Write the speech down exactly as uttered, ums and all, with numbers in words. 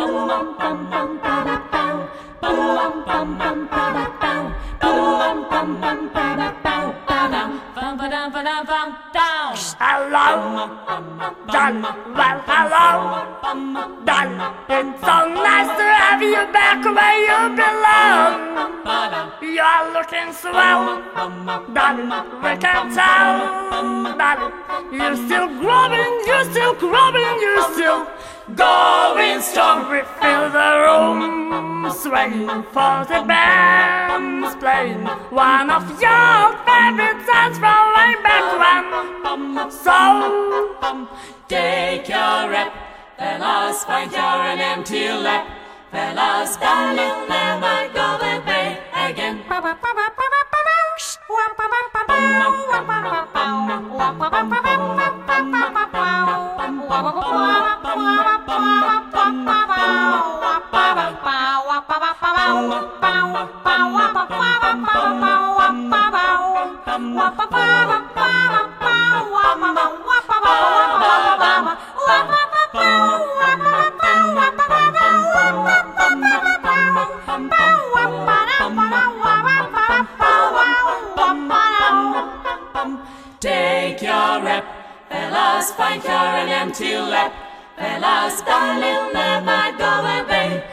Hello, Don. Well, hello, Don. It's so nice to have you back where you belong. You're looking swell, Don. We can tell, Don. You're still growing, you're still growing, you're still going strong. We feel the room swaying for the band's playing one of your favorite songs from way back when. So take your rep, fellas, find your an empty lap. Fellas, darling, never go away again. Take your rep, fellas, find your an empty lap. Fellas, darling, never go away